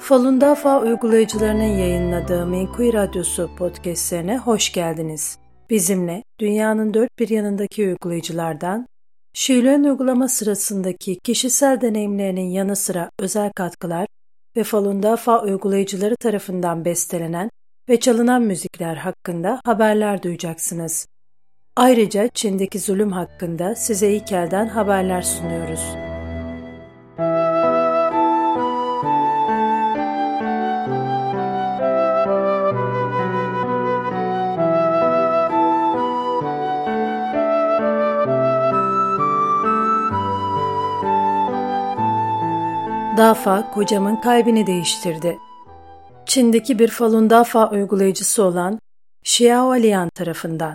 Falun Dafa uygulayıcılarının yayınladığı Menkui Radyosu podcastlerine hoş geldiniz. Bizimle dünyanın dört bir yanındaki uygulayıcılardan, Şiilen uygulama sırasındaki kişisel deneyimlerinin yanı sıra özel katkılar ve Falun Dafa uygulayıcıları tarafından bestelenen ve çalınan müzikler hakkında haberler duyacaksınız. Ayrıca Çin'deki zulüm hakkında size ilk elden haberler sunuyoruz. Dafa kocamın kalbini değiştirdi. Çin'deki bir Falun Dafa uygulayıcısı olan Xiao Lian tarafından.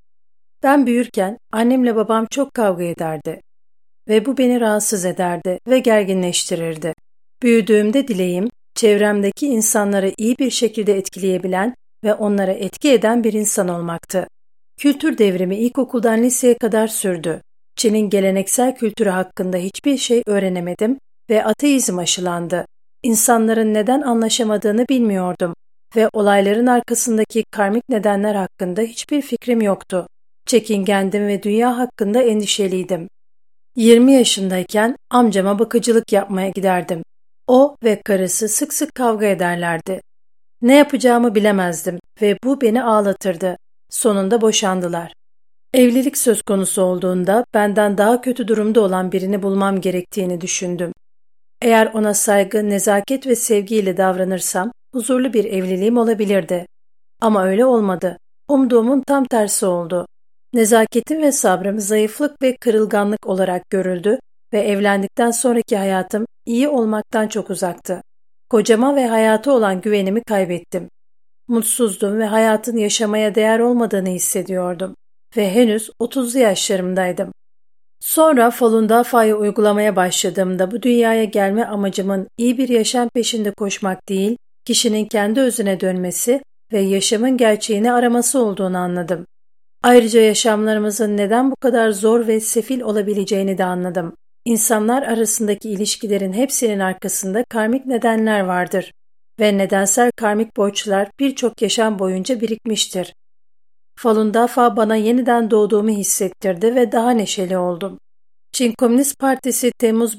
Ben büyürken annemle babam çok kavga ederdi ve bu beni rahatsız ederdi ve gerginleştirirdi. Büyüdüğümde dileğim, çevremdeki insanları iyi bir şekilde etkileyebilen ve onlara etki eden bir insan olmaktı. Kültür devrimi ilkokuldan liseye kadar sürdü. Çin'in geleneksel kültürü hakkında hiçbir şey öğrenemedim ve ateizm aşılandı. İnsanların neden anlaşamadığını bilmiyordum ve olayların arkasındaki karmik nedenler hakkında hiçbir fikrim yoktu. Çekingendim ve dünya hakkında endişeliydim. 20 yaşındayken amcama bakıcılık yapmaya giderdim. O ve karısı sık sık kavga ederlerdi. Ne yapacağımı bilemezdim ve bu beni ağlatırdı. Sonunda boşandılar. Evlilik söz konusu olduğunda benden daha kötü durumda olan birini bulmam gerektiğini düşündüm. Eğer ona saygı, nezaket ve sevgiyle davranırsam huzurlu bir evliliğim olabilirdi. Ama öyle olmadı. Umduğumun tam tersi oldu. Nezaketim ve sabrım zayıflık ve kırılganlık olarak görüldü ve evlendikten sonraki hayatım iyi olmaktan çok uzaktı. Kocama ve hayata olan güvenimi kaybettim. Mutsuzdum ve hayatın yaşamaya değer olmadığını hissediyordum ve henüz 30'lu yaşlarımdaydım. Sonra Falun Dafa'yı uygulamaya başladığımda bu dünyaya gelme amacımın iyi bir yaşam peşinde koşmak değil, kişinin kendi özüne dönmesi ve yaşamın gerçeğini araması olduğunu anladım. Ayrıca yaşamlarımızın neden bu kadar zor ve sefil olabileceğini de anladım. İnsanlar arasındaki ilişkilerin hepsinin arkasında karmik nedenler vardır ve nedensel karmik borçlar birçok yaşam boyunca birikmiştir. Falun Dafa bana yeniden doğduğumu hissettirdi ve daha neşeli oldum. Çin Komünist Partisi Temmuz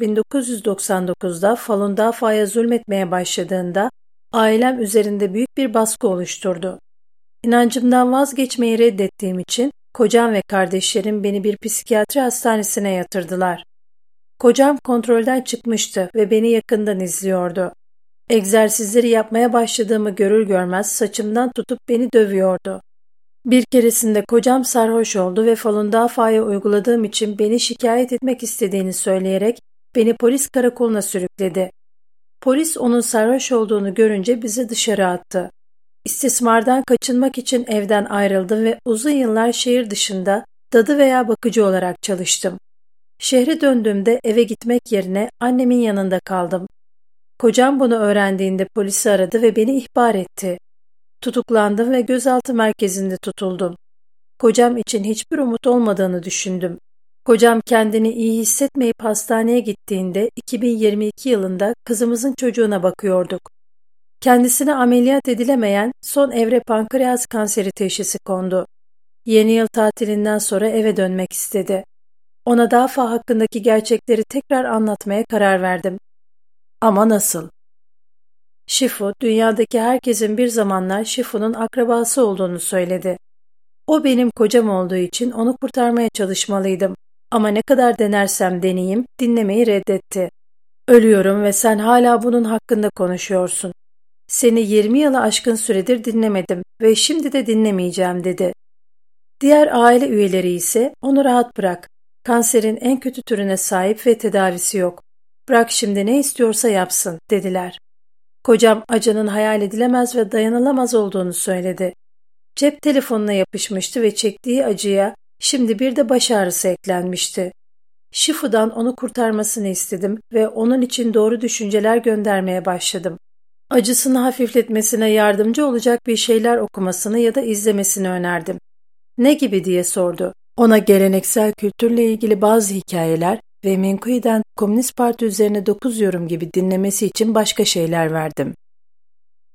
1999'da Falun Dafa'ya zulmetmeye başladığında ailem üzerinde büyük bir baskı oluşturdu. İnancımdan vazgeçmeyi reddettiğim için kocam ve kardeşlerim beni bir psikiyatri hastanesine yatırdılar. Kocam kontrolden çıkmıştı ve beni yakından izliyordu. Egzersizleri yapmaya başladığımı görür görmez saçımdan tutup beni dövüyordu. Bir keresinde kocam sarhoş oldu ve Falun Dafa'ya uyguladığım için beni şikayet etmek istediğini söyleyerek beni polis karakoluna sürükledi. Polis onun sarhoş olduğunu görünce bizi dışarı attı. İstismardan kaçınmak için evden ayrıldım ve uzun yıllar şehir dışında dadı veya bakıcı olarak çalıştım. Şehre döndüğümde eve gitmek yerine annemin yanında kaldım. Kocam bunu öğrendiğinde polisi aradı ve beni ihbar etti. Tutuklandım ve gözaltı merkezinde tutuldum. Kocam için hiçbir umut olmadığını düşündüm. Kocam kendini iyi hissetmeyip hastaneye gittiğinde 2022 yılında kızımızın çocuğuna bakıyorduk. Kendisine ameliyat edilemeyen son evre pankreas kanseri teşhisi kondu. Yeni yıl tatilinden sonra eve dönmek istedi. Ona Dafa hakkındaki gerçekleri tekrar anlatmaya karar verdim. Ama nasıl? Shifu, dünyadaki herkesin bir zamanlar Shifu'nun akrabası olduğunu söyledi. O benim kocam olduğu için onu kurtarmaya çalışmalıydım. Ama ne kadar denersem deneyeyim, dinlemeyi reddetti. Ölüyorum ve sen hala bunun hakkında konuşuyorsun. Seni 20 yılı aşkın süredir dinlemedim ve şimdi de dinlemeyeceğim dedi. Diğer aile üyeleri ise onu rahat bırak. Kanserin en kötü türüne sahip ve tedavisi yok. Bırak şimdi ne istiyorsa yapsın dediler. Kocam acının hayal edilemez ve dayanılamaz olduğunu söyledi. Cep telefonuna yapışmıştı ve çektiği acıya şimdi bir de baş ağrısı eklenmişti. Shifu'dan onu kurtarmasını istedim ve onun için doğru düşünceler göndermeye başladım. Acısını hafifletmesine yardımcı olacak bir şeyler okumasını ya da izlemesini önerdim. Ne gibi diye sordu. Ona geleneksel kültürle ilgili bazı hikayeler ve Menkui'den Komünist Parti üzerine 9 yorum gibi dinlemesi için başka şeyler verdim.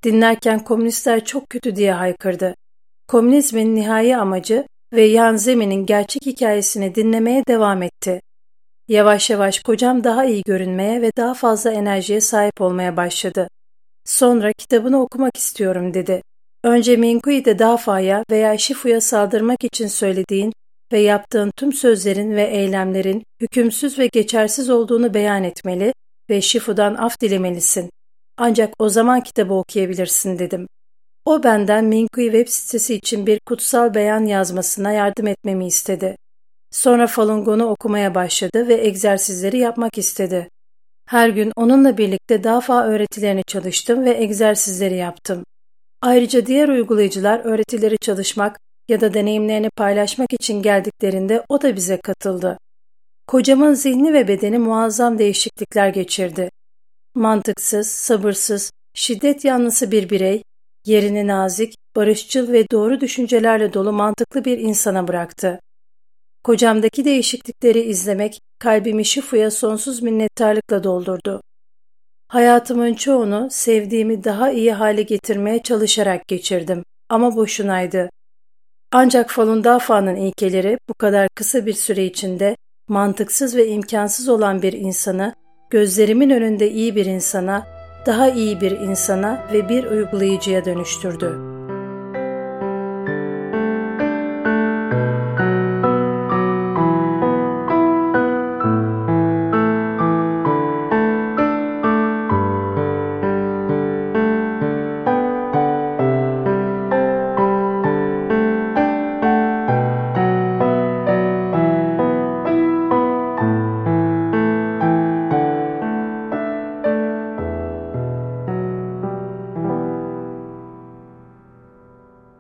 Dinlerken komünistler çok kötü diye haykırdı. Komünizmin nihai amacı ve Yan Zemin'in gerçek hikayesini dinlemeye devam etti. Yavaş yavaş kocam daha iyi görünmeye ve daha fazla enerjiye sahip olmaya başladı. Sonra kitabını okumak istiyorum dedi. Önce Minkui'de Dafa'ya veya Shifu'ya saldırmak için söylediğin ve yaptığın tüm sözlerin ve eylemlerin hükümsüz ve geçersiz olduğunu beyan etmeli ve Shifu'dan af dilemelisin. Ancak o zaman kitabı okuyabilirsin dedim. O benden Minkui web sitesi için bir kutsal beyan yazmasına yardım etmemi istedi. Sonra Falun Gong'u okumaya başladı ve egzersizleri yapmak istedi. Her gün onunla birlikte Dafa öğretilerini çalıştım ve egzersizleri yaptım. Ayrıca diğer uygulayıcılar öğretileri çalışmak ya da deneyimlerini paylaşmak için geldiklerinde o da bize katıldı. Kocamın zihni ve bedeni muazzam değişiklikler geçirdi. Mantıksız, sabırsız, şiddet yanlısı bir birey, yerini nazik, barışçıl ve doğru düşüncelerle dolu mantıklı bir insana bıraktı. Kocamdaki değişiklikleri izlemek kalbimi Shifu'ya sonsuz minnettarlıkla doldurdu. Hayatımın çoğunu sevdiğimi daha iyi hale getirmeye çalışarak geçirdim ama boşunaydı. Ancak Falun Dafa'nın ilkeleri bu kadar kısa bir süre içinde mantıksız ve imkansız olan bir insanı gözlerimin önünde iyi bir insana, daha iyi bir insana ve bir uygulayıcıya dönüştürdü.